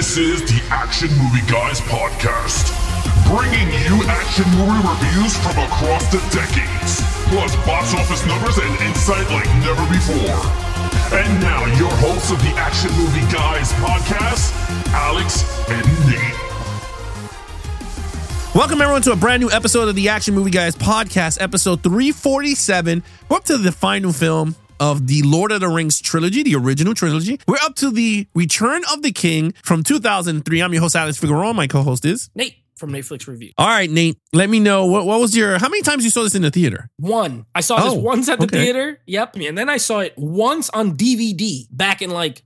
This is the Action Movie Guys podcast, bringing you action movie reviews from across the decades, plus box office numbers and insight like never before. And now, your hosts of the Action Movie Guys podcast, Alex and Nate. Welcome, everyone, to a brand new episode of the Action Movie Guys podcast, episode 347. We're up to the final film of the Lord of the Rings trilogy, the original trilogy. We're up to the Return of the King from 2003. I'm your host, Alex Figueroa. My co-host is Nate from Netflix Review. All right, Nate, let me know, what was your, how many times you saw this in the theater? One. I saw this once at the theater. Yep. And then I saw it once on DVD back in like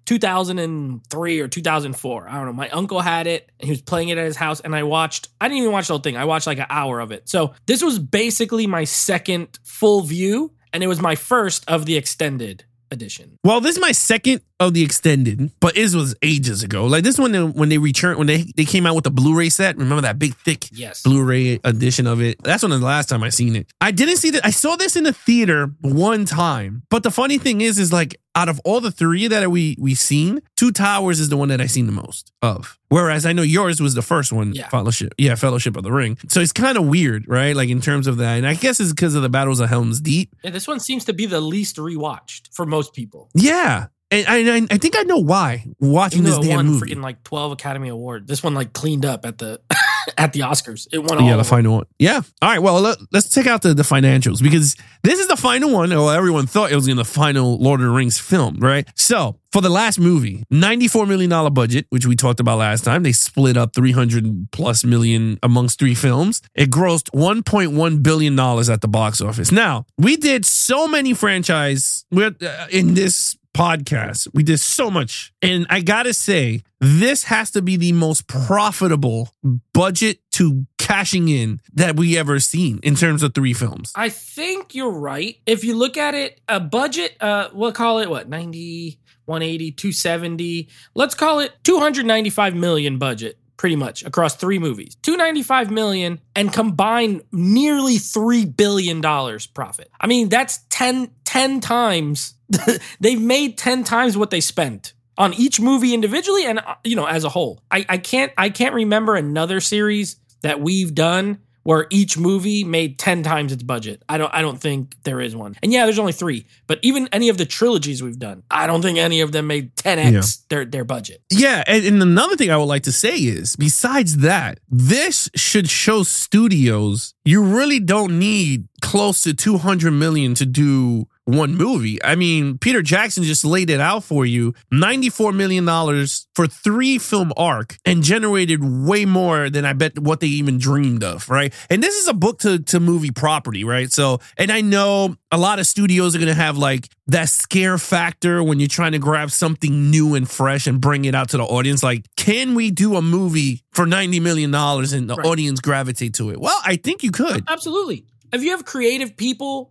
2003 or 2004. I don't know. My uncle had it and he was playing it at his house and I didn't even watch the whole thing. I watched like an hour of it. So this was basically my second full view and it was my first of the extended edition. Well, this is my second of the extended, but it was ages ago. Like this one, when they came out with the Blu-ray set. Remember that big, thick Blu-ray edition of it? That's one of the last time I seen it. I didn't see that. I saw this in the theater one time. But the funny thing is like out of all the three that we've seen, Two Towers is the one that I've seen the most of. Whereas I know yours was the first one, Fellowship of the Ring. So it's kind of weird, right? Like in terms of that. And I guess it's because of the Battles of Helm's Deep. Yeah, this one seems to be the least rewatched for most people. Yeah. And I think I know why. Watching this damn movie, freaking like 12 Academy Awards. This one like cleaned up at the at the Oscars. It won all. Yeah, the final one. Yeah. All right. Well, let's check out the financials because this is the final one. Well, everyone thought it was in the final Lord of the Rings film, right? So for the last movie, $94 million budget, which we talked about last time. They split up $300+ million amongst three films. It grossed $1.1 billion at the box office. Now, we did so many franchise in this podcast. We did so much. And I gotta say, this has to be the most profitable budget to cashing in that we ever seen in terms of three films. I think you're right. If you look at it, a budget, we'll call it what, 90, 180, 270. Let's call it 295 million budget. Pretty much across three movies, $295 million and combined nearly $3 billion profit. I mean, that's 10 times. They've made 10 times what they spent on each movie individually and, as a whole. I can't remember another series that we've done where each movie made 10 times its budget. I don't think there is one. And yeah, there's only three. But even any of the trilogies we've done, I don't think any of them made 10x their budget. Yeah, and another thing I would like to say is, besides that, this should show studios you really don't need close to $200 million to do one movie. I mean, Peter Jackson just laid it out for you. $94 million for 3-film arc and generated way more than I bet what they even dreamed of, right? And this is a book to movie property, right? So, and I know a lot of studios are going to have like that scare factor when you're trying to grab something new and fresh and bring it out to the audience. Like, can we do a movie for $90 million and the audience gravitate to it? Well, I think you could. Absolutely. If you have creative people,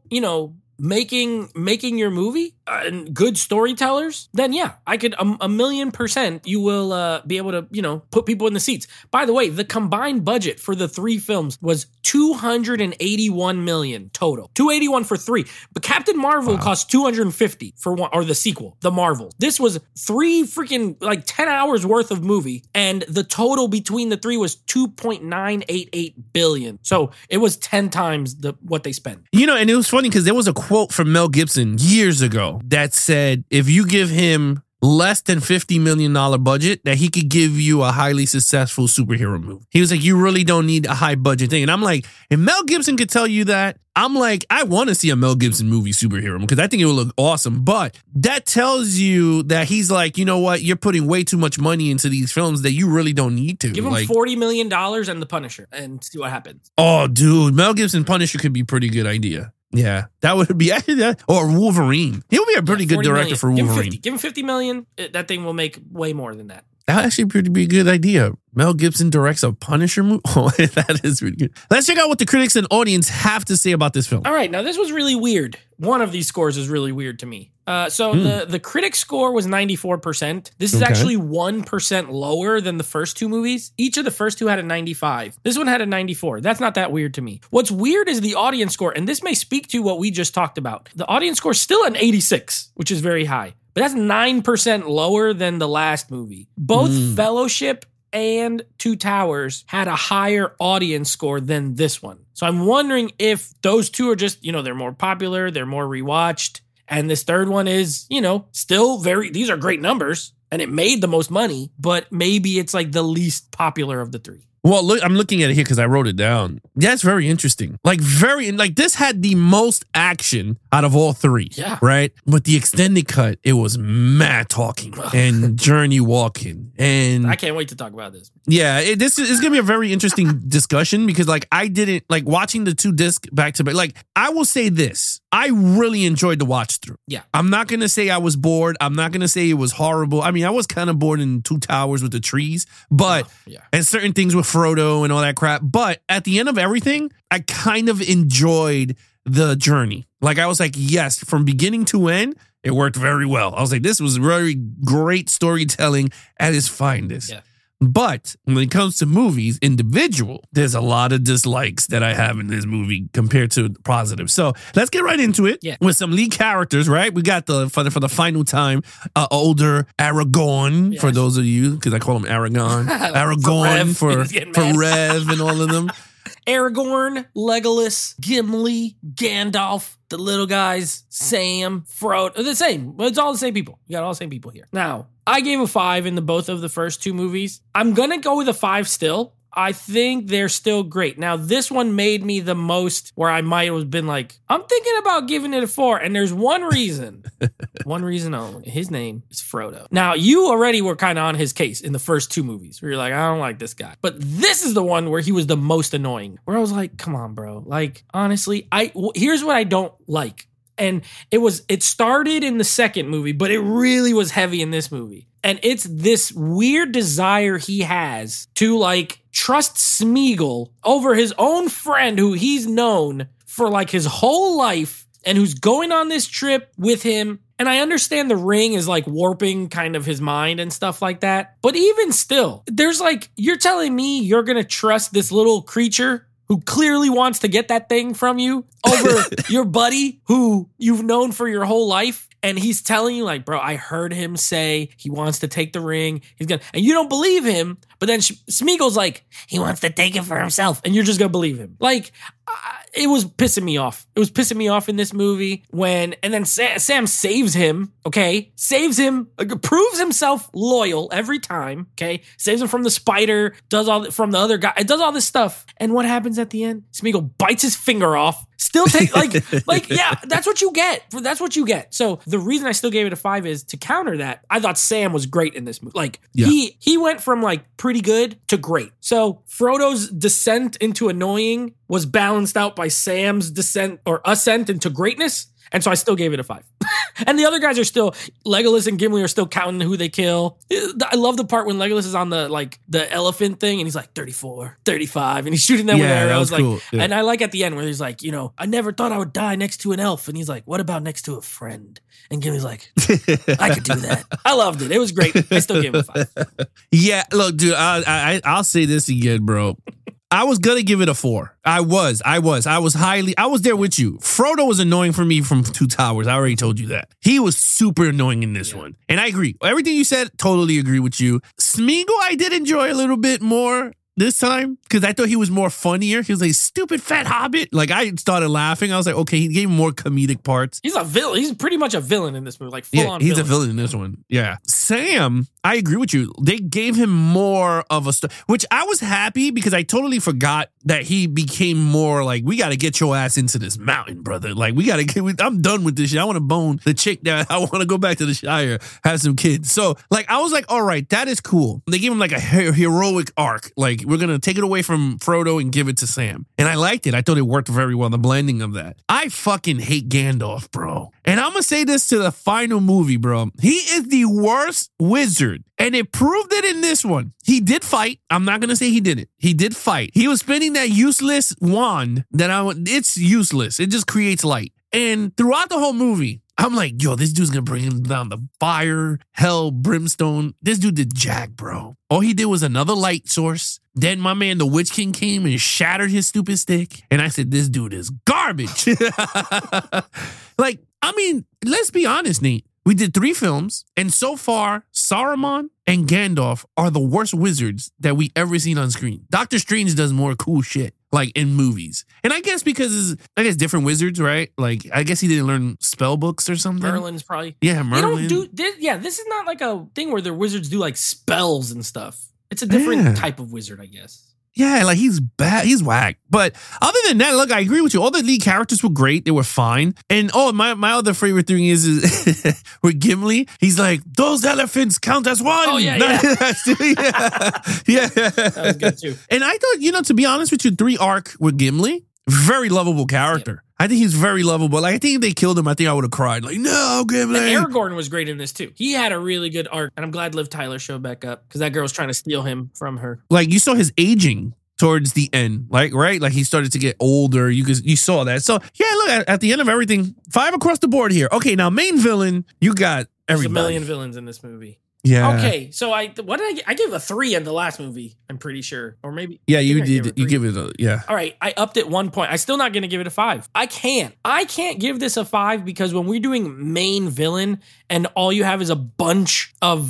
making your movie and good storytellers, then yeah, I could 1,000,000% you will be able to, put people in the seats. By the way, the combined budget for the three films was $281 million total. 281 for three. But Captain Marvel cost 250 for one, or the sequel, The Marvel. This was 3 like 10 hours worth of movie, and the total between the three was $2.988 billion. So it was 10 times what they spent. And it was funny because there was a quote from Mel Gibson years ago that said, if you give him less than $50 million budget, that he could give you a highly successful superhero movie. He was like, you really don't need a high budget thing. And I'm like, if Mel Gibson could tell you that, I'm like, I want to see a Mel Gibson movie superhero because I think it would look awesome. But that tells you that he's like, you know what? You're putting way too much money into these films that you really don't need to. Give him $40 million and The Punisher and see what happens. Oh, dude, Mel Gibson Punisher could be a pretty good idea. Yeah, that would be or Wolverine. He'll be a pretty good director for Wolverine. Give him $50 million. That thing will make way more than that. That would actually be a good idea. Mel Gibson directs a Punisher movie. Oh, that is really good. Let's check out what the critics and audience have to say about this film. All right, now this was really weird. One of these scores is really weird to me. The critic score was 94%. This is actually 1% lower than the first two movies. Each of the first two had a 95. This one had a 94. That's not that weird to me. What's weird is the audience score, and this may speak to what we just talked about. The audience score is still an 86, which is very high. but that's 9% lower than the last movie. Both Fellowship and Two Towers had a higher audience score than this one. So I'm wondering if those two are just, they're more popular, they're more rewatched. And this third one is, still these are great numbers and it made the most money, but maybe it's like the least popular of the three. Well, look, I'm looking at it here because I wrote it down. That's very interesting. This had the most action out of all three. Yeah. Right? But the extended cut, it was mad talking and journey walking. And I can't wait to talk about this. Yeah, this is going to be a very interesting discussion because I didn't watching the two disc back to back. I will say this. I really enjoyed the watch through. Yeah. I'm not going to say I was bored. I'm not going to say it was horrible. I mean, I was kind of bored in Two Towers with the trees, but and certain things with Frodo and all that crap. But at the end of everything, I kind of enjoyed the journey. I was like, yes, from beginning to end, it worked very well. I was like, this was very great storytelling at its finest. Yeah. But when it comes to movies, individual, there's a lot of dislikes that I have in this movie compared to the positive. So let's get right into it with some lead characters, right? We got for the final time, older Aragorn, for those of you, because I call him Aragon. Aragorn for Rev and all of them. Aragorn, Legolas, Gimli, Gandalf, the little guys, Sam, Frodo. The same. It's all the same people. You got all the same people here. Now, I gave a 5 in both of the first two movies. I'm going to go with a 5 still. I think they're still great. Now, this one made me the most where I might have been like, I'm thinking about giving it a 4. And there's one reason. One reason only. His name is Frodo. Now, you already were kind of on his case in the first two movies where you're like, I don't like this guy. But this is the one where he was the most annoying. Where I was like, come on, bro. Honestly, here's what I don't like. And it started in the second movie, but it really was heavy in this movie. And it's this weird desire he has to trust Smeagol over his own friend who he's known for his whole life and who's going on this trip with him. And I understand the ring is warping kind of his mind and stuff like that. But even still, there's you're telling me you're going to trust this little creature who clearly wants to get that thing from you over your buddy who you've known for your whole life. And he's telling you bro, I heard him say he wants to take the ring. And you don't believe him. But then Smeagol's he wants to take it for himself. And you're just going to believe him. It was pissing me off. It was pissing me off in this movie and then Sam saves him, okay? Saves him, proves himself loyal every time, okay? Saves him from the spider, from the other guy. It does all this stuff. And what happens at the end? Smeagol bites his finger off. Still take, yeah, that's what you get. That's what you get. So the reason I still gave it a 5 is to counter that. I thought Sam was great in this movie. He went from pretty good to great. So Frodo's descent into annoying was balanced out by Sam's descent or ascent into greatness. And so I still gave it a 5. And the other guys are still, Legolas and Gimli are still counting who they kill. I love the part when Legolas is on the elephant thing and he's 34, 35, and he's shooting them with arrows. Cool. Yeah. And I like at the end where he's I never thought I would die next to an elf. And he's what about next to a friend? And Gimli's I could do that. I loved it. It was great. I still gave it a 5. Yeah, look, dude, I'll say this again, bro. I was going to give it a 4. I was there with you. Frodo was annoying for me from Two Towers. I already told you that. He was super annoying in this one. And I agree. Everything you said, totally agree with you. Smeagol, I did enjoy a little bit more this time because I thought he was more funnier. He was stupid fat hobbit. I started laughing. I was okay, he gave him more comedic parts. He's a villain. He's pretty much a villain in this movie. Full on he's a villain in this one. Yeah. Sam, I agree with you. They gave him more of a story, which I was happy because I totally forgot that he became more we got to get your ass into this mountain, brother. We got to I'm done with this shit. I want to bone the chick that I want to go back to the Shire, have some kids. So I was all right, that is cool. They gave him a heroic arc. We're going to take it away from Frodo and give it to Sam. And I liked it. I thought it worked very well, the blending of that. I fucking hate Gandalf, bro. And I'm going to say this to the final movie, bro. He is the worst wizard. And it proved it in this one. He did fight. I'm not going to say he didn't. He did fight. He was spinning that useless wand it's useless. It just creates light. And throughout the whole movie, I'm yo, this dude's going to bring him down the fire, hell, brimstone. This dude did jack, bro. All he did was another light source. Then my man, the Witch King, came and shattered his stupid stick. And I said, this dude is garbage. Let's be honest, Nate. We did 3 films, and so far, Saruman and Gandalf are the worst wizards that we ever seen on screen. Doctor Strange does more cool shit, like in movies. And I guess because different wizards, right? Like, I guess he didn't learn spell books or something. Merlin's probably. Yeah, Merlin. They don't do, this is not like a thing where the wizards do like spells and stuff. It's a different type of wizard, I guess. Yeah, like he's bad. He's whack. But other than that, look, I agree with you. All the lead characters were great. They were fine. And my other favorite thing is with Gimli, he's like, those elephants count as one. Oh, yeah. yeah. That was good too. And I thought, to be honest with you, 3 arc with Gimli, very lovable character. I think he's very lovable. Like, I think if they killed him, I think I would have cried. Like, no, Gimli. And Aragorn was great in this too. He had a really good arc, and I'm glad Liv Tyler showed back up because that girl was trying to steal him from her. Like, you saw his aging towards the end, like, right? Like, he started to get older. You saw that. So, yeah, look, at the end of everything, 5 across the board here. Okay, now, main villain, you got everybody. There's a million villains in this movie. Yeah. Okay, so I gave a 3 in the last movie, I'm pretty sure. Or maybe. Yeah, you did. You give it a, yeah. All right, I upped it 1 point. I'm still not going to give it a 5. I can't give this a 5 because when we're doing main villain and all you have is a bunch of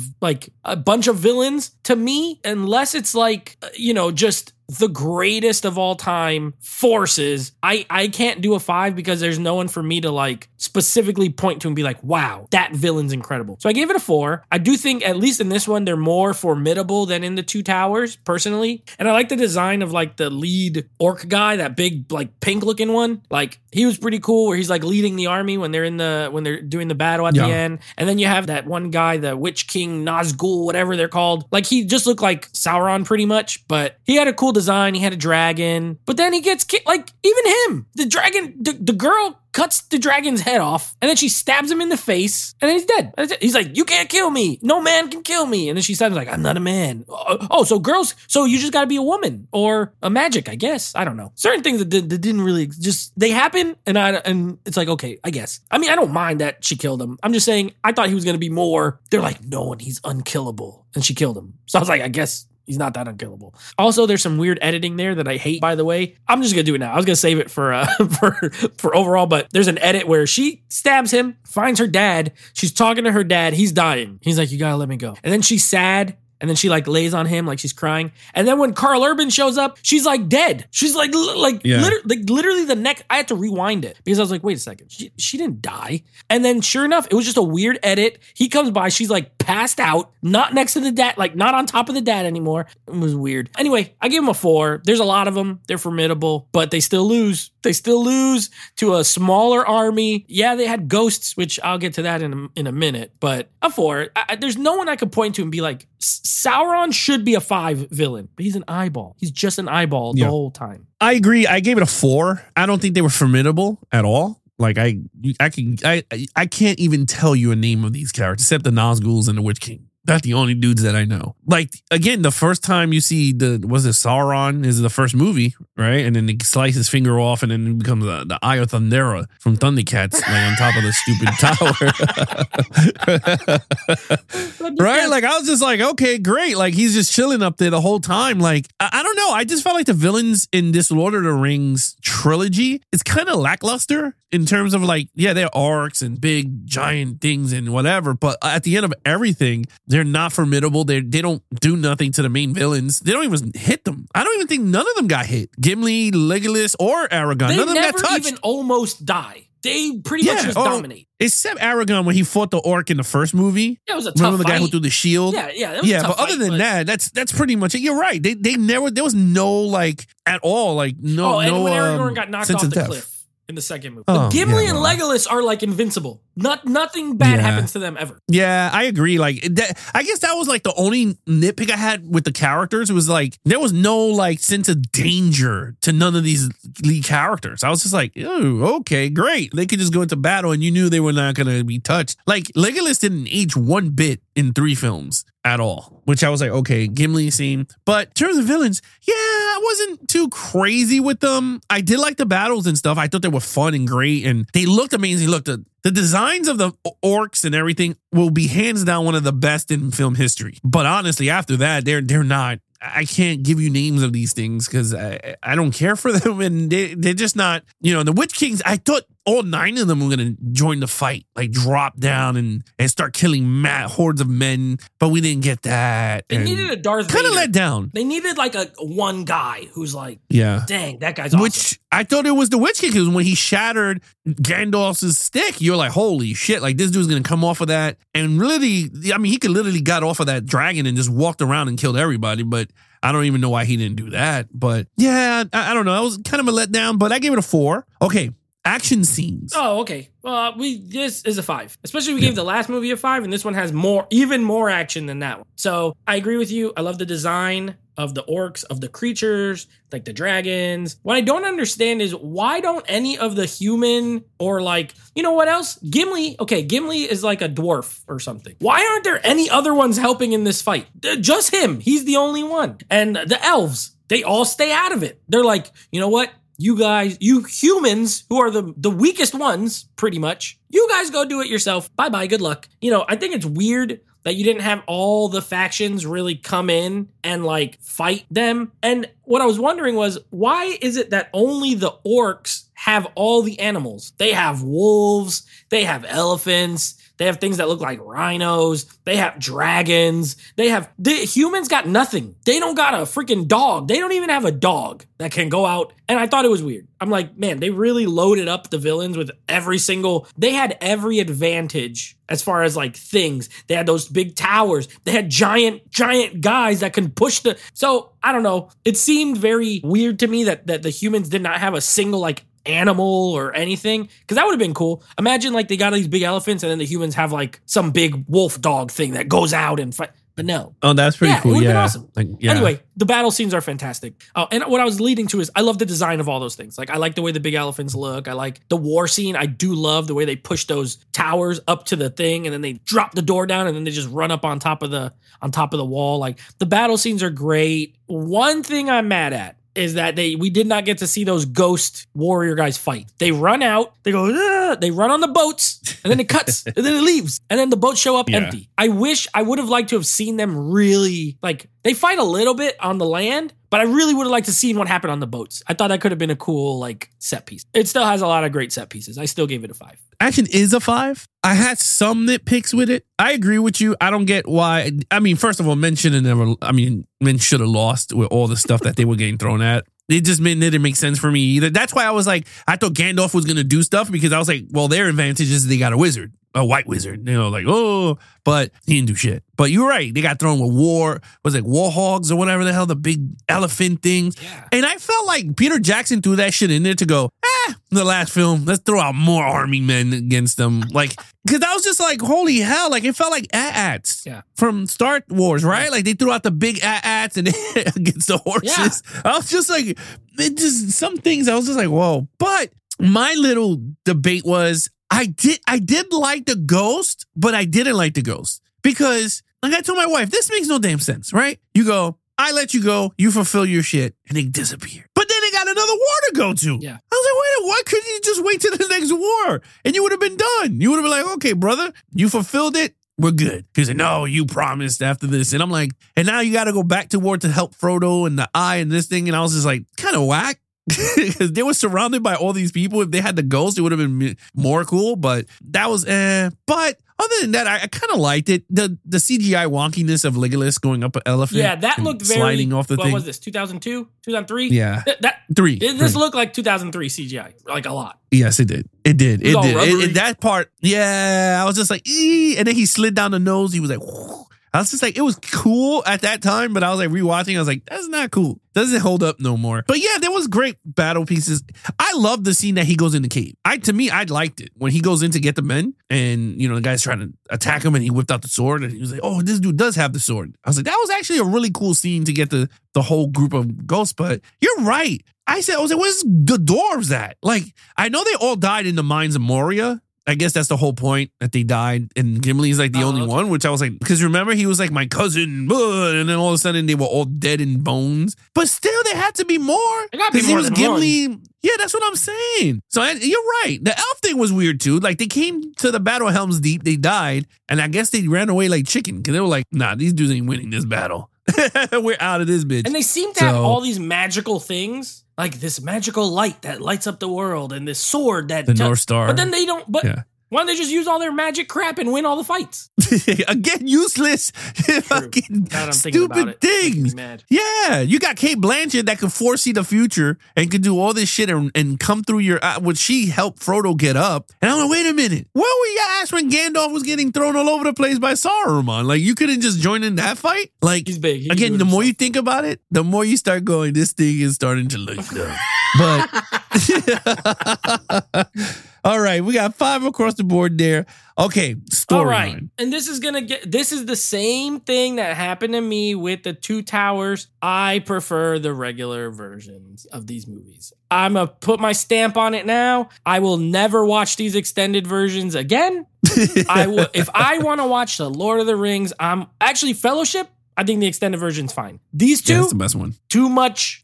villains, to me, unless it's like, just the greatest of all time forces, I can't do a 5 because there's no one for me to like specifically point to and be like, wow, that villain's incredible. So I gave it a 4. I do think at least in this one, they're more formidable than in the Two Towers personally. And I like the design of like the lead orc guy, that big like pink looking one. Like he was pretty cool where he's like leading the army when they're doing the battle at the end. And then you have that one guy, the Witch King Nazgul, whatever they're called. Like he just looked like Sauron pretty much, but he had a cool design. He had a dragon, but then he gets kicked. Like even him, the dragon, the girl cuts the dragon's head off, and then she stabs him in the face, and then he's dead. He's like, "You can't kill me. No man can kill me." And then she stabs him like, "I'm not a man." Oh, so girls, so you just got to be a woman or a magic, I guess. I don't know. Certain things that didn't really they happen, and it's like, okay, I guess. I mean, I don't mind that she killed him. I'm just saying, I thought he was gonna be more. They're like, no, and he's unkillable, and she killed him. So I was like, I guess he's not that unkillable. Also, there's some weird editing there that I hate, by the way. I'm just going to do it now. I was going to save it for overall, but there's an edit where she stabs him, finds her dad. She's talking to her dad. He's dying. He's like, you got to let me go. And then she's sad. And then she like lays on him like she's crying. And then when Carl Urban shows up, she's like dead. She's like literally the next. I had to rewind it because I was like, wait a second, she didn't die. And then sure enough, it was just a weird edit. He comes by, she's like passed out, not next to the dad, like not on top of the dad anymore. It was weird. Anyway, I give him a 4. There's a lot of them. They're formidable, but they still lose. They still lose to a smaller army. Yeah, they had ghosts, which I'll get to that in a minute. But a 4. There's no one I could point to and be like, Sauron should be a 5 villain, but he's an eyeball. He's just an eyeball the whole time. I agree. I gave it a 4. I don't think they were formidable at all. Like I can't even tell you a name of these characters except the Nazguls and the Witch King. That's the only dudes that I know. Like, again, the first time you see Sauron is the first movie, right? And then he slices his finger off and then it becomes the Eye of Thundera from Thundercats, like on top of the stupid tower. Right? Like, I was just like, okay, great. Like, he's just chilling up there the whole time. Like, I don't know. I just felt like the villains in this Lord of the Rings trilogy is kind of lackluster in terms of like, yeah, they're orcs and big giant things and whatever. But at the end of everything, they're not formidable. They don't do nothing to the main villains. They don't even hit them. I don't even think none of them got hit. Gimli, Legolas, or Aragorn. None of them got touched. They never even almost die. They pretty much just dominate. Except Aragorn when he fought the orc in the first movie. Yeah, it was a tough Remember the fight. guy who threw the shield? Yeah. That was a tough but other fight, than that, that's pretty much it. You're right. They never. There was no like at all like no. And no, when Aragorn got knocked off the death. cliff in the second movie, but Gimli and Legolas are like invincible. Nothing bad happens to them ever. Yeah, I agree. Like that, I guess that was like the only nitpick I had with the characters. It was like there was no like sense of danger to none of these lead characters. I was just like, oh, okay, great. They could just go into battle and you knew they were not going to be touched. Like Legolas didn't age one bit in 3 films at all, which I was like, okay, Gimli scene. But in terms of villains, yeah, I wasn't too crazy with them. I did like the battles and stuff. I thought they were fun and great and they looked amazing. Look, the designs of the orcs and everything will be hands down one of the best in film history. But honestly, after that, they're not. I can't give you names of these things because I don't care for them and they're just not, the Witch Kings. I thought all 9 of them were going to join the fight, like drop down and start killing hordes of men, but we didn't get that. They needed a Darth Vader. Kind of let down. They needed like a one guy who's like, yeah, dang, that guy's awesome. Which I thought it was the Witch King, because when he shattered Gandalf's stick, you're like, holy shit, like this dude's going to come off of that. And really, I mean, he could literally got off of that dragon and just walked around and killed everybody, but I don't even know why he didn't do that. But yeah, I don't know. It was kind of a letdown, but I gave it a 4. Okay. Action scenes. Oh, okay. Well, this is a 5. Especially we gave the last movie a 5, and this one has even more action than that one. So I agree with you. I love the design of the orcs, of the creatures, like the dragons. What I don't understand is why don't any of the human or like, you know what else? Gimli. Okay, Gimli is like a dwarf or something. Why aren't there any other ones helping in this fight? Just him. He's the only one. And the elves, they all stay out of it. They're like, you know what? You guys, you humans who are the weakest ones, pretty much, you guys go do it yourself. Bye-bye, good luck. You know, I think it's weird that you didn't have all the factions really come in and like fight them. And what I was wondering was, why is it that only the orcs have all the animals? They have wolves, they have elephants, they have things that look like rhinos. They have dragons. The humans got nothing. They don't got a freaking dog. They don't even have a dog that can go out. And I thought it was weird. I'm like, man, they really loaded up the villains with they had every advantage as far as like things. They had those big towers. They had giant guys that can push so I don't know. It seemed very weird to me that the humans did not have a single like animal or anything, because that would have been cool. Imagine like they got these big elephants and then the humans have like some big wolf dog thing that goes out and fight. But no. Oh, that's pretty cool. It would have been awesome. Like, yeah. Anyway, the battle scenes are fantastic. Oh, and what I was leading to is I love the design of all those things. Like I like the way the big elephants look. I like the war scene. I do love the way they push those towers up to the thing and then they drop the door down and then they just run up on top of the wall. Like the battle scenes are great. One thing I'm mad at is that we did not get to see those ghost warrior guys fight. They run out, they go, "Ugh," they run on the boats, and then it cuts, and then it leaves, and then the boats show up empty. I would have liked to have seen them really, like, they fight a little bit on the land, but I really would have liked to seen what happened on the boats. I thought that could have been a cool, like, set piece. It still has a lot of great set pieces. I still gave it a 5. Action is a 5. I had some nitpicks with it. I agree with you. I don't get why. I mean, first of all, men should have lost with all the stuff that they were getting thrown at. It just didn't make sense for me either. That's why I was like, I thought Gandalf was going to do stuff because I was like, well, their advantage is they got a wizard, a white wizard, like, oh, but he didn't do shit. But you're right. They got thrown with war hogs or whatever the hell, the big elephant things. Yeah. And I felt like Peter Jackson threw that shit in there to go, the last film, let's throw out more army men against them. Like, because I was just like, holy hell, like it felt like AT-ATs from Star Wars, right? Like they threw out the big AT-ATs and against the horses. Yeah. I was just like, some things I was just like, whoa. But my little debate was, I did like the ghost, but I didn't like the ghost because, like I told my wife, this makes no damn sense, right? You go, I let you go, you fulfill your shit, and they disappear. But then they got another war to go to. Yeah. I was like, wait, why couldn't you just wait till the next war? And you would have been done. You would have been like, okay, brother, you fulfilled it. We're good. He's like, no, you promised after this. And I'm like, and now you got to go back to war to help Frodo and the eye and this thing. And I was just like, kind of whack. Because they were surrounded by all these people. If they had the ghost, it would have been more cool. But that was But other than that, I kind of liked it. The CGI wonkiness of Legolas going up an elephant. Yeah, that looked very sliding off the thing. What was this? 2002? 2003? Yeah. This looked like 2003 CGI, like a lot. Yes, it did. It did. That part, yeah, I was just like, and then he slid down the nose. He was like, whoo. I was just like, it was cool at that time, but I was like rewatching. I was like, that's not cool. Doesn't hold up no more. But yeah, there was great battle pieces. I love the scene that he goes in the cave. I liked it when he goes in to get the men, and the guy's trying to attack him, and he whipped out the sword, and he was like, oh, this dude does have the sword. I was like, that was actually a really cool scene to get the whole group of ghosts. But you're right. I was like, where's the dwarves at? Like, I know they all died in the mines of Moria. I guess that's the whole point, that they died, and Gimli's like the only one, which I was like, because remember, he was like my cousin, and then all of a sudden they were all dead in bones. But still, there had to be more. It got to be more than Gimli. One. Yeah, that's what I'm saying. So you're right. The elf thing was weird too. Like they came to the Battle of Helm's Deep, they died, and I guess they ran away like chicken because they were like, nah, these dudes ain't winning this battle. We're out of this bitch. And they seem to have all these magical things, like this magical light that lights up the world and this sword that... The North Star. But then they don't... But why don't they just use all their magic crap and win all the fights? Again, useless fucking stupid things. Yeah, you got Kate Blanchett that can foresee the future and can do all this shit and come through your... Would she help Frodo get up? And I'm like, wait a minute. Where were your ass when Gandalf was getting thrown all over the place by Saruman? Like, you couldn't just join in that fight? Like, he's big. Again, the more you think about it, the more you start going, this thing is starting to look dumb. But... All right, we got 5 across the board there. Okay, storyline. All right, and this is the same thing that happened to me with the Two Towers. I prefer the regular versions of these movies. I'm going to put my stamp on it now. I will never watch these extended versions again. If I want to watch the Lord of the Rings, actually Fellowship, I think the extended version's fine. These two, that's the best one. Too much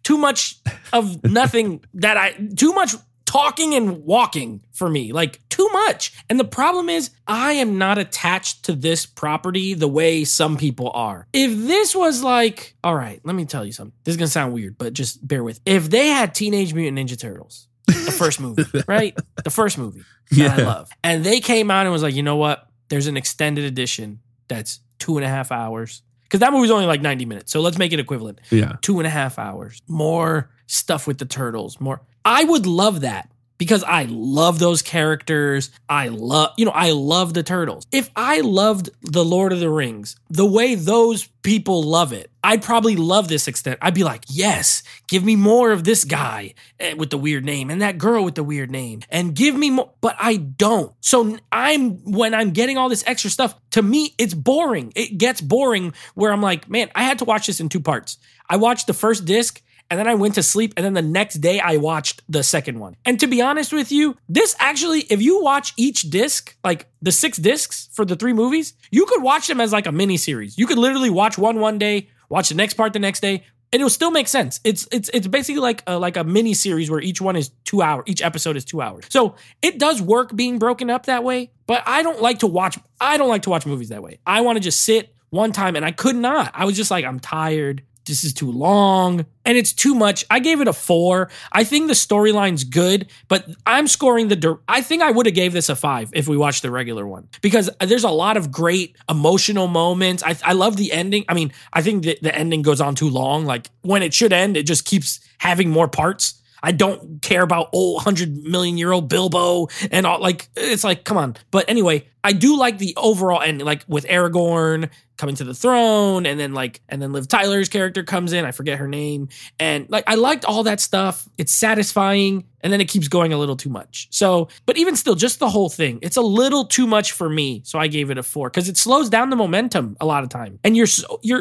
of nothing too much talking and walking for me, like too much. And the problem is I am not attached to this property the way some people are. If this was like, all right, let me tell you something. This is going to sound weird, but just bear with. If they had Teenage Mutant Ninja Turtles, the first movie, right? The first movie that I love. And they came out and was like, you know what? There's an extended edition that's 2.5 hours. Because that movie's only like 90 minutes. So let's make it equivalent. Yeah. 2.5 hours. More stuff with the turtles. More. I would love that because I love those characters. I love the turtles. If I loved The Lord of the Rings the way those people love it, I'd probably love this extent. I'd be like, yes, give me more of this guy with the weird name and that girl with the weird name and give me more. But I don't. So when I'm getting all this extra stuff, to me, it's boring. It gets boring where I'm like, man, I had to watch this in 2 parts. I watched the first disc and then I went to sleep, and then the next day I watched the second one. And to be honest with you, this actually, if you watch each disc, like the 6 discs for the 3 movies, you could watch them as like a mini series. You could literally watch one day, watch the next part the next day, and it'll still make sense. It's basically like a mini series where each one is 2 hours. Each episode is 2 hours. So it does work being broken up that way, but I don't like to watch movies that way. I want to just sit one time, and I could not. I was just like, I'm tired. This is too long and it's too much. I gave it a 4. I think the storyline's good, but I'm scoring I think I would have gave this a 5 if we watched the regular one because there's a lot of great emotional moments. I love the ending. I mean, I think the ending goes on too long. Like when it should end, it just keeps having more parts. I don't care about old 100 million year old Bilbo and all. Like, it's like, come on. But anyway, I do like the overall ending, like with Aragorn coming to the throne, and then Liv Tyler's character comes in. I forget her name. And like, I liked all that stuff. It's satisfying. And then it keeps going a little too much. So, but even still, just the whole thing, it's a little too much for me. So I gave it a 4 because it slows down the momentum a lot of time. And you're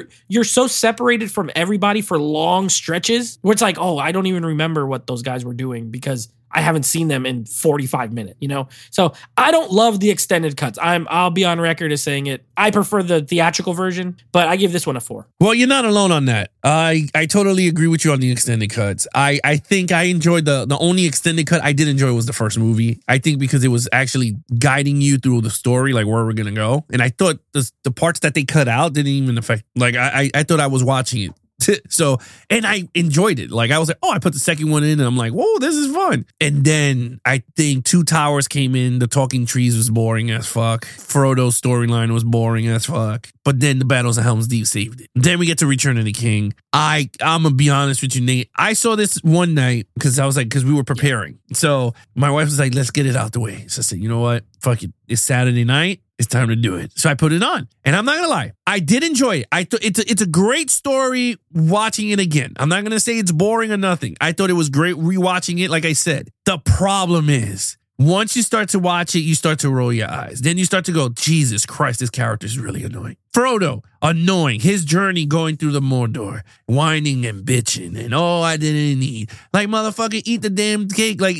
so separated from everybody for long stretches where it's like, oh, I don't even remember what those guys were doing because I haven't seen them in 45 minutes, you know? So I don't love the extended cuts. I'll be on record as saying it. I prefer the theatrical version, but I give this one a 4. Well, you're not alone on that. I totally agree with you on the extended cuts. I think I enjoyed the only extended cut I did enjoy was the first movie. I think because it was actually guiding you through the story, like where we're going to go. And I thought the parts that they cut out didn't even affect, like I thought I was watching it. So, and I enjoyed it. Like I was like, oh, I put the second one in and I'm like, whoa, this is fun. And then I think Two Towers came in. The Talking Trees was boring as fuck. Frodo's storyline was boring as fuck. But then the Battles of Helm's Deep saved it. Then we get to Return of the King. I'm going to be honest with you, Nate. I saw this one night because we were preparing. So my wife was like, let's get it out the way. So I said, you know what? Fuck it. It's Saturday night. It's time to do it. So I put it on. And I'm not going to lie. I did enjoy it. I thought it's a great story watching it again. I'm not going to say it's boring or nothing. I thought it was great rewatching it, like I said. The problem is, once you start to watch it, you start to roll your eyes. Then you start to go, Jesus Christ, this character is really annoying. Frodo, annoying. His journey going through the Mordor, whining and bitching. And, oh, I didn't eat. Like, motherfucker, eat the damn cake. Like,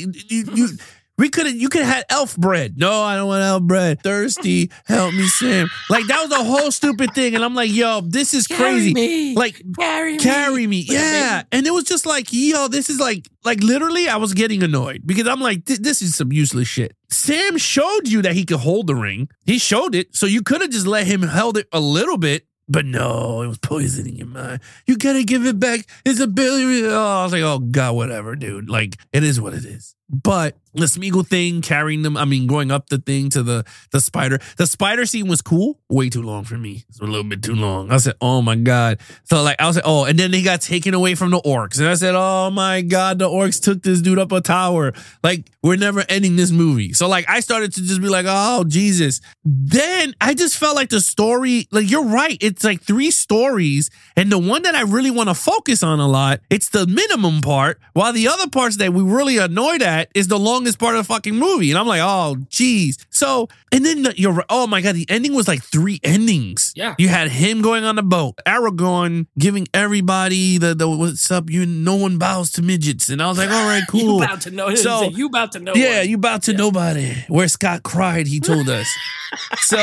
you could have had elf bread. No, I don't want elf bread. Thirsty. Help me, Sam. Like, that was the whole stupid thing. And I'm like, yo, this is crazy. Me. Like, carry me. Yeah. And it was just like, yo, this is like literally I was getting annoyed because I'm like, this is some useless shit. Sam showed you that he could hold the ring. He showed it. So you could have just let him hold it a little bit. But no, it was poisoning your mind. You gotta give it back. It's a billion. Oh, I was like, oh God, whatever, dude. Like, it is what it is. But the Smeagol thing, carrying them, going up the thing to the spider. The spider scene was cool. Way too long for me. It's a little bit too long. I said, oh my God. So like, I was like, oh, and then they got taken away from the orcs. And I said, oh my God, the orcs took this dude up a tower. Like, we're never ending this movie. So like, I started to just be like, oh, Jesus. Then I just felt like the story, like, you're right. It's like 3 stories. And the one that I really want to focus on a lot, it's the minimum part, while the other parts that we really annoyed at is the longest part of the fucking movie. And I'm like, oh, geez. So, and then oh my God, the ending was like 3 endings. Yeah. You had him going on the boat, Aragorn giving everybody the what's up, no one bows to midgets. And I was like, all right, cool. You bow to no, so, you bow to no yeah, one. you bow to nobody. Where Scott cried, he told us. So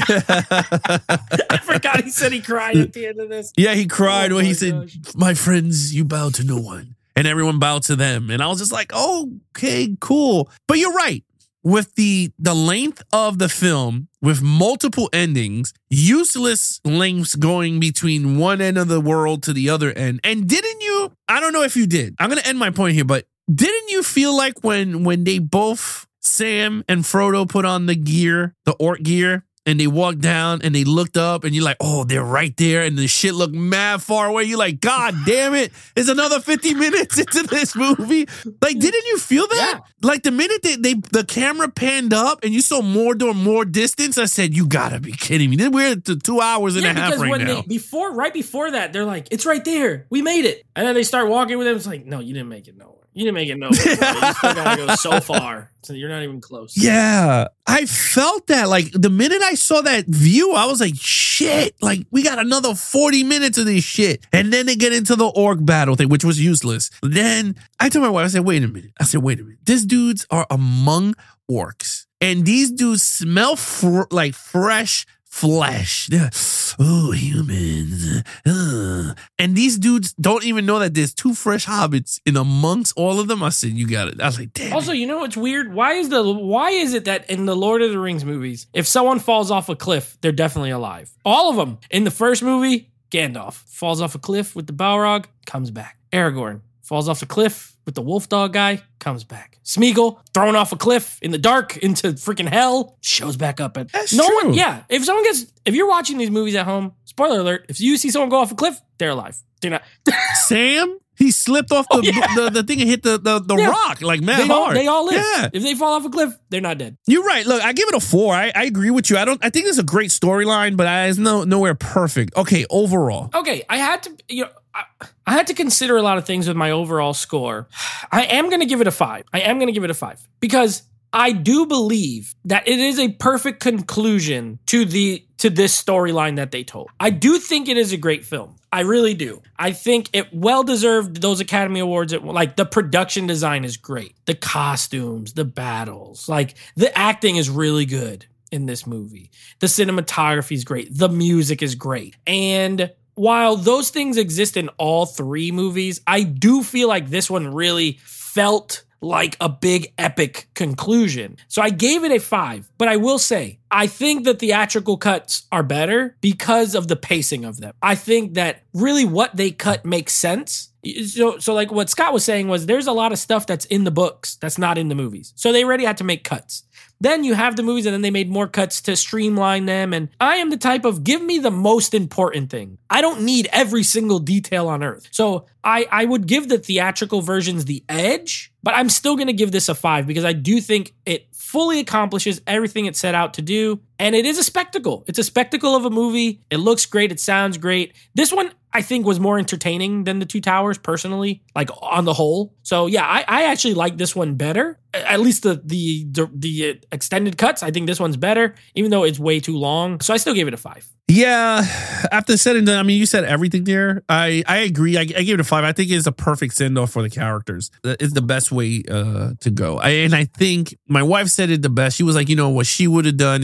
I forgot he said he cried at the end of this. Yeah, he cried when he said, my friends, you bow to no one. And everyone bowed to them. And I was just like, okay, cool. But you're right. With the length of the film, with multiple endings, useless lengths going between one end of the world to the other end. And didn't you, I don't know if you did. I'm going to end my point here, but didn't you feel like when they both, Sam and Frodo, put on the gear, the orc gear, and they walked down and they looked up and you're like, oh, they're right there. And the shit looked mad far away. You're like, God damn it. It's another 50 minutes into this movie. Like, didn't you feel that? Yeah. Like the minute the camera panned up and you saw more distance, I said, you gotta be kidding me. We're at 2 hours and a half right now. Right before that, they're like, it's right there. We made it. And then they start walking with him. It's like, no, you didn't make it nowhere. You didn't make it nowhere. You still gotta go so far. So you're not even close. Yeah. I felt that. Like, the minute I saw that view, I was like, shit. Like, we got another 40 minutes of this shit. And then they get into the orc battle thing, which was useless. Then I told my wife, I said, wait a minute. These dudes are among orcs. And these dudes smell like fresh flesh. Oh, humans. And these dudes don't even know that there's 2 fresh hobbits in amongst all of them. I said, you got it. I was like, damn. Also, you know what's weird? Why is it that in the Lord of the Rings movies, if someone falls off a cliff, they're definitely alive? All of them. In the first movie, Gandalf falls off a cliff with the Balrog, comes back. Aragorn falls off a cliff with the wolf dog guy, comes back. Smeagol, thrown off a cliff in the dark into freaking hell, shows back up. That's true. Yeah. If you're watching these movies at home, spoiler alert, if you see someone go off a cliff, they're alive. They're not. Sam? He slipped off the thing and hit the rock like mad hard. They all live. Yeah. If they fall off a cliff, they're not dead. You're right. Look, I give it a 4. I agree with you. I think it's a great storyline, but it's nowhere perfect. Okay, overall. Okay, I had to consider a lot of things with my overall score. I am going to give it a 5. Because I do believe that it is a perfect conclusion to this storyline that they told. I do think it is a great film. I really do. I think it well deserved those Academy Awards. Like, the production design is great. The costumes, the battles, like the acting is really good in this movie. The cinematography is great. The music is great. And while those things exist in all 3 movies, I do feel like this one really felt like a big epic conclusion. So I gave it a 5, but I will say, I think the theatrical cuts are better because of the pacing of them. I think that really what they cut makes sense. So like what Scott was saying was there's a lot of stuff that's in the books that's not in the movies. So they already had to make cuts. Then you have the movies and then they made more cuts to streamline them. And I am the type of give me the most important thing. I don't need every single detail on earth. So I would give the theatrical versions the edge, but I'm still going to give this a 5 because I do think it fully accomplishes everything it set out to do. And it is a spectacle. It's a spectacle of a movie. It looks great. It sounds great. This one, I think, was more entertaining than The Two Towers, personally, like on the whole. So yeah, I actually like this one better. At least the extended cuts, I think this one's better, even though it's way too long. So I still gave it a 5. Yeah, after said and done, I mean, you said everything there. I agree. I gave it a 5. I think it's a perfect send-off for the characters. It's the best way to go. And I think my wife said it the best. She was like, you know, what she would have done if she was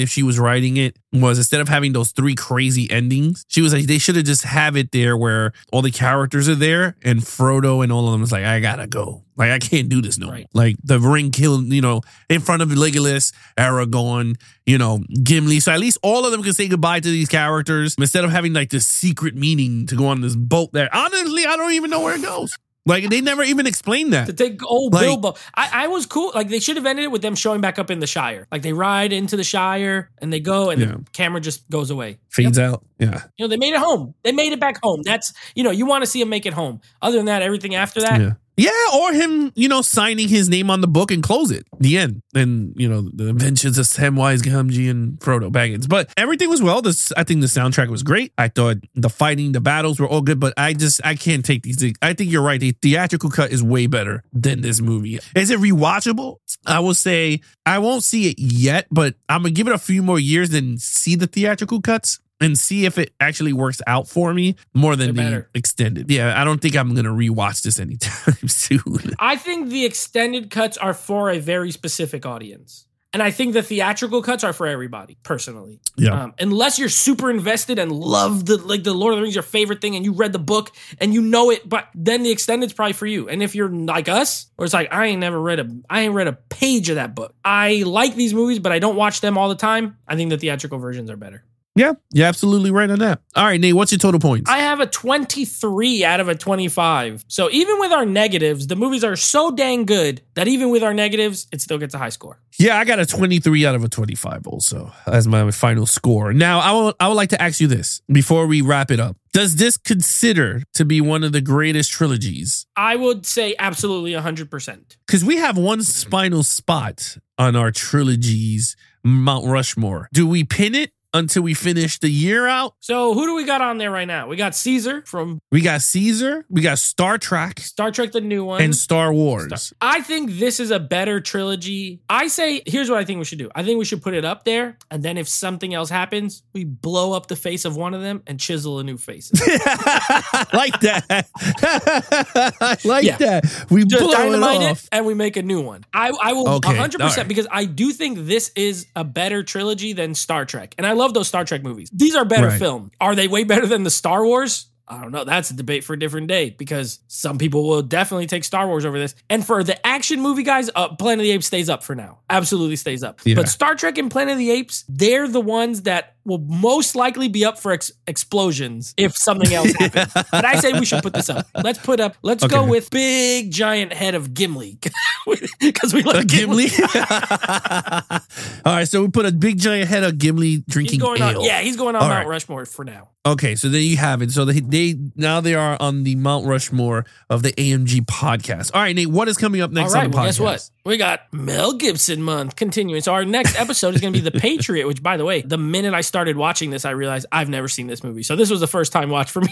writing it was instead of having those 3 crazy endings, she was like, they should have just have it there where all the characters are there and Frodo and all of them is like, I gotta go. Like, I can't do this no more. Like, the ring killed, in front of Legolas, Aragorn, Gimli. So at least all of them can say goodbye to these characters instead of having like this secret meaning to go on this boat that honestly, I don't even know where it goes. Like, they never even explained that. To take old Bilbo. I was cool. Like, they should have ended it with them showing back up in the Shire. Like, they ride into the Shire and they go and the camera just goes away. Fades out. Yeah. They made it home. They made it back home. That's, you want to see them make it home. Other than that, everything after that. Yeah, or him, signing his name on the book and close it. The end. And, the adventures of Samwise Gamgee and Frodo Baggins. But everything was well. I think the soundtrack was great. I thought the fighting, the battles were all good, but I can't take these things. I think you're right. The theatrical cut is way better than this movie. Is it rewatchable? I will say I won't see it yet, but I'm going to give it a few more years and see the theatrical cuts and see if it actually works out for me more than the extended. Yeah, I don't think I'm going to rewatch this anytime soon. I think the extended cuts are for a very specific audience. And I think the theatrical cuts are for everybody, personally. Yeah. Unless you're super invested and love the Lord of the Rings, your favorite thing, and you read the book and you know it, but then the extended's probably for you. And if you're like us, where it's like, I ain't read a page of that book. I like these movies, but I don't watch them all the time. I think the theatrical versions are better. Yeah, you're absolutely right on that. All right, Nate, what's your total points? I have a 23 out of a 25. So even with our negatives, the movies are so dang good that even with our negatives, it still gets a high score. Yeah, I got a 23 out of a 25 also as my final score. Now, I would like to ask you this before we wrap it up. Does this consider to be one of the greatest trilogies? I would say absolutely 100%. Because we have one final spot on our trilogies, Mount Rushmore. Do we pin it until we finish the year out? So who do we got on there right now? We got Caesar. We got Star Trek. Star Trek, the new one. And Star Wars. I think this is a better trilogy. I say, here's what I think we should do. I think we should put it up there. And then if something else happens, we blow up the face of one of them and chisel a new face. Like that. That. We just blow dynamite it off. and we make a new one. I will 100% because I do think this is a better trilogy than Star Trek. And I love those Star Trek movies. These are better films. Are they way better than the Star Wars? I don't know. That's a debate for a different day because some people will definitely take Star Wars over this. And for the action movie guys, Planet of the Apes stays up for now. Absolutely stays up. Yeah. But Star Trek and Planet of the Apes, they're the ones that will most likely be up for explosions if something else happens. But I say we should put this up. Let's go with big giant head of Gimli because we love Gimli. All right, so we put a big giant head of Gimli drinking ale. He's going on Mount Rushmore for now. Okay, so there you have it. So they are on the Mount Rushmore of the AMG podcast. All right, Nate, what is coming up next on the podcast? Guess what? We got Mel Gibson month continuing. So our next episode is going to be The Patriot, which, by the way, the minute I started watching this, I realized I've never seen this movie. So this was the first time watch for me.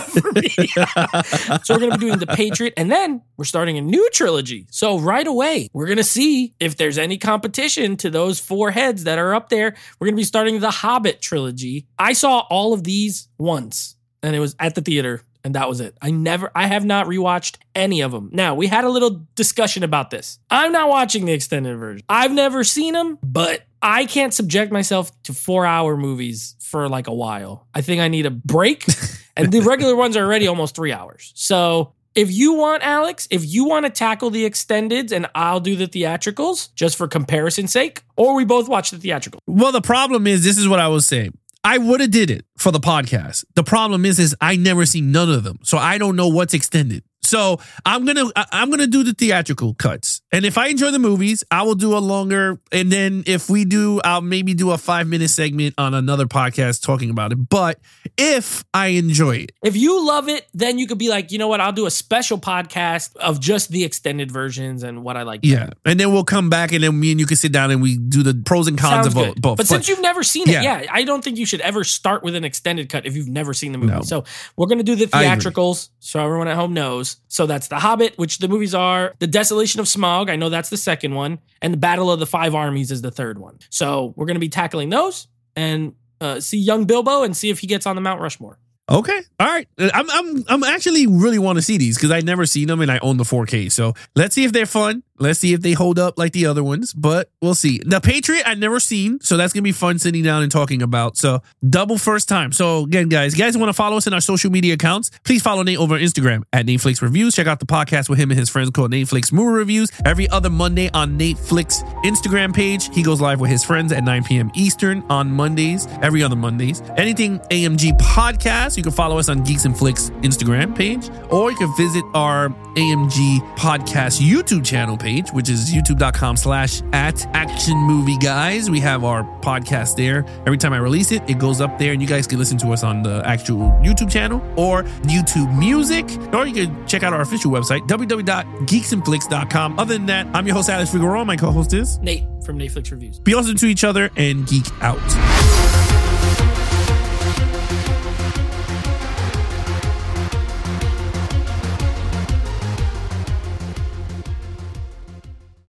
So we're going to be doing The Patriot, and then we're starting a new trilogy. So right away, we're going to see if there's any competition to those 4 heads that are up there. We're going to be starting the Hobbit trilogy. I saw all of these once, and it was at the theater. And that was it. I have not rewatched any of them. Now, we had a little discussion about this. I'm not watching the extended version. I've never seen them, but I can't subject myself to 4-hour movies for like a while. I think I need a break. And the regular ones are already almost 3 hours. So if you want, Alex, if you want to tackle the extendeds and I'll do the theatricals just for comparison's sake, or we both watch the theatrical. Well, the problem is, this is what I was saying. I would have did it for the podcast. The problem is I never seen none of them. So I don't know what's extended. So I'm gonna do the theatrical cuts. And if I enjoy the movies, I will do a longer. And then if we do, I'll maybe do a 5-minute segment on another podcast talking about it. But if I enjoy it, if you love it, then you could be like, you know what? I'll do a special podcast of just the extended versions and what I like. Yeah, and then we'll come back and then me and you can sit down and we do the pros and cons of both. But since you've never seen it, I don't think you should ever start with an extended cut if you've never seen the movie. No. So we're gonna do the theatricals, so everyone at home knows. So that's The Hobbit, which the movies are The Desolation of Smaug. I know that's the second one. And The Battle of the Five Armies is the third one. So we're going to be tackling those and see young Bilbo and see if he gets on the Mount Rushmore. Okay. All right. I'm actually really want to see these because I never seen them and I own the 4K. So let's see if they're fun. Let's see if they hold up like the other ones, but we'll see. The Patriot I've never seen, so that's going to be fun sitting down and talking about. So double first time. So again, guys, you guys want to follow us in our social media accounts, please follow Nate over on Instagram at Nateflix Reviews. Check out the podcast with him and his friends called Nateflix Movie Reviews every other Monday on Nateflix Instagram page. He goes live with his friends at 9 p.m. Eastern on Mondays, every other Mondays. Anything AMG podcast, you can follow us on Geeks and Flicks Instagram page, or you can visit our AMG podcast YouTube channel page, which is youtube.com/@actionmovieguys. We have our podcast there. Every time I release it, it goes up there and you guys can listen to us on the actual YouTube channel or YouTube Music, or you can check out our official website, www.geeksandflicks.com. Other than that, I'm your host, Alex Figueroa. My co-host is Nate from Nateflix Reviews. Be awesome to each other and geek out.